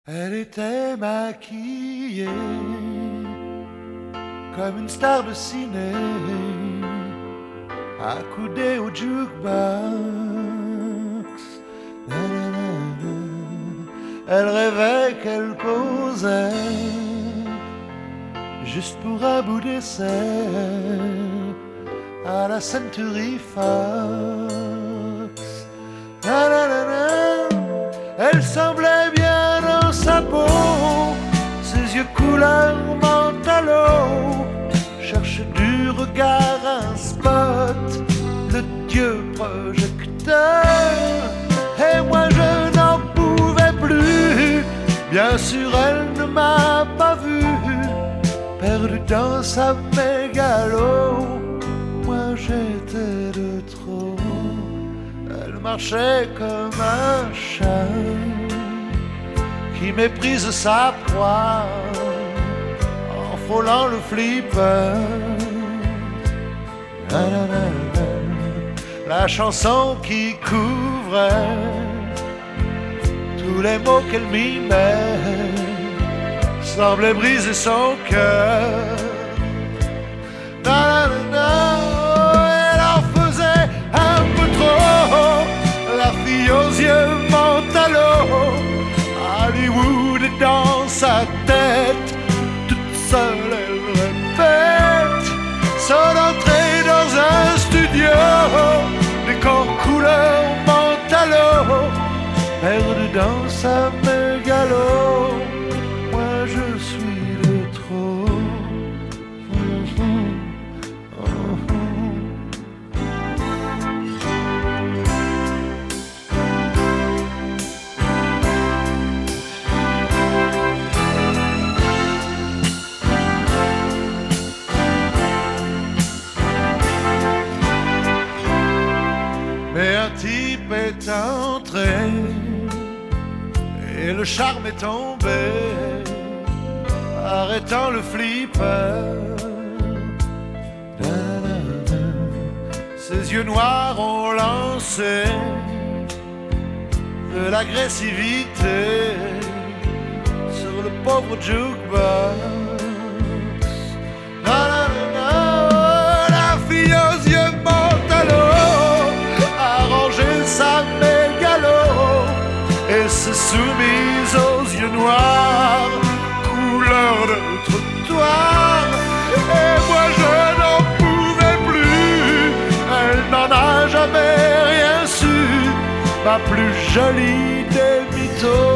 Elle était maquillée comme une star de ciné, accoudée au jukebox. Elle rêvait qu'elle causait juste pour un bout d'essai à la Century Fox. Elle semblait bien dans sa peau, ses yeux couleur mentalo cherchent du regard un spot, le dieu projecteur. Et moi je n'en pouvais plus, bien sûr elle ne m'a pas vu, perdu dans sa mégalo. Moi j'étais de trop. Elle marchait comme un chat qui méprise sa proie en frôlant le flipper. La chanson qui couvrait tous les mots qu'elle mimait semblait briser son cœur. Elle en faisait un peu trop, la fille aux yeux mentalo. Hollywood est dans sa tête, toute seule elle répète son entrée dans un studio, décor couleur mentalo, perdu dans sa mégalo. Moi je suis de trop. Mais un type est entré et le charme est tombé, arrêtant le flipper. Ses yeux noirs ont lancé de l'agressivité sur le pauvre jukebox. La fille aux yeux mentalo sa mégalo et s'est soumise aux yeux noirs, couleur de trottoir. Et moi je n'en pouvais plus, elle n'en a jamais rien su, ma plus jolie des mythos.